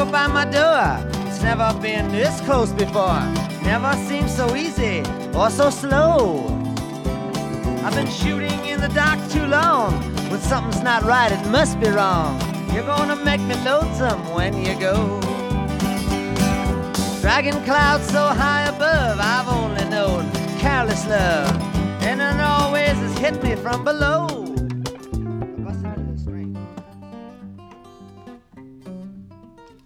you by my door. It's never been this close before. Never seemed so easy or so slow. I've been shooting in the dark too long. When something's not right, it must be wrong. You're gonna make me lonesome when you go. Dragging clouds so high above, I've only known careless love, and it always has hit me from below.